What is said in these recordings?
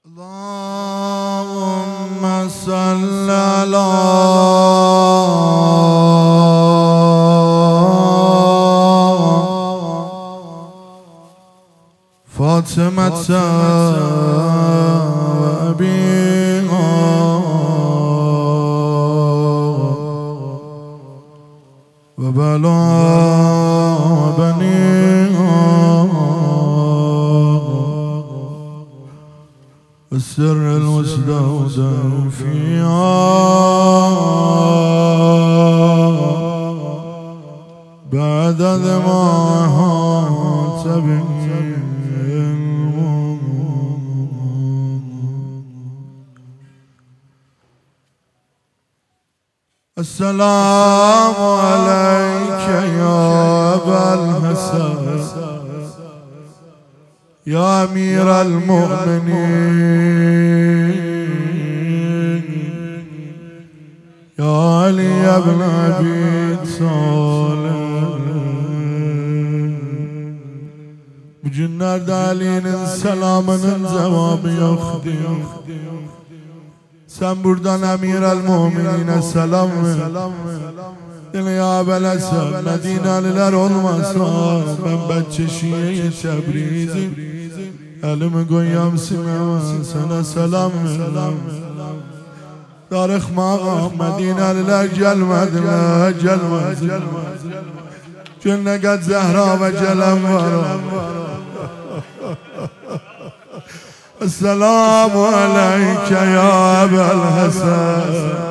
اللهم صل على فاطمة وأبيها وبلاء بنيها والسر المستودع فيها بعد ذماها تبين السلام عليك يا أبا الحسن يا أمير المؤمنين يا علي بن أبي طالب. Bugünlerde Ali'nin selamının cevabı yoktu. Sen buradan Emir el-Mu'minine selam ver. Ya Belesen, Medineliler olmasa ben Çeşiye Tebriz'im. Elimi koyam sineme sana selam ver. Tarık mağam Medineliler gelmediler. Cünne gel Zehra ve Celem var. Esselamu aleyke ya Ebel Hasan.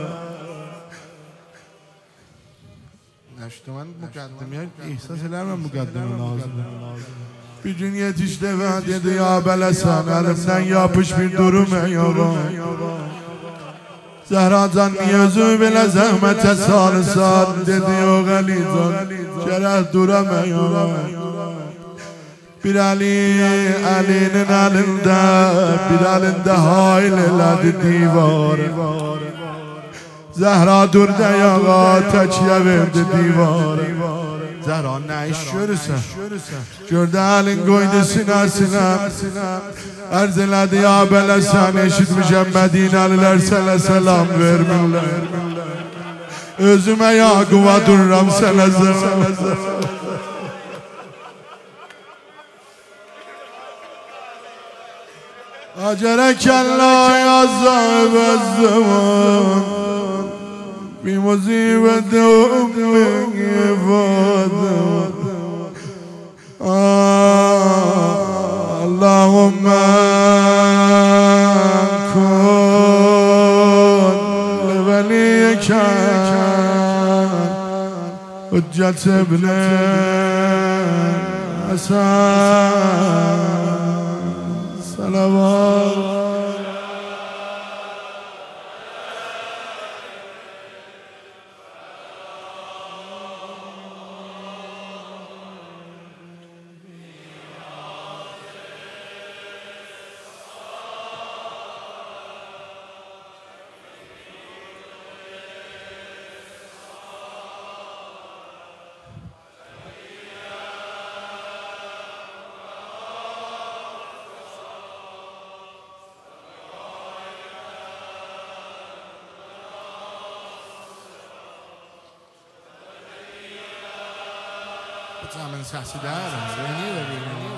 Neştemen mukaddemeye ihsas ederim mukaddemin ağzına. Bir gün yetişti ve dedi ya Ebel Hasan, elimden yapış bir durum eyvallah. Zehracan yüzü bile zahmete sarısan dedi o Galican. Cereh duramıyor. Bir Ali'nin elinde, bir elinde hail eledi divar. Zehra durdu yağa, tekiye verdi divar. Zehra ne iş görürsen? Gördü elin koydu sinesine. Erz eledi ya Belesen, eşitmişem Medineliler sana selam vermirler. Özüme Yakub'a dururam sana selam. أجرك الله يا صاحب الزمان بمصيبة أمك فاطمة اللهم كن لوليك حجة ابن حسن صلوات. من سحسدها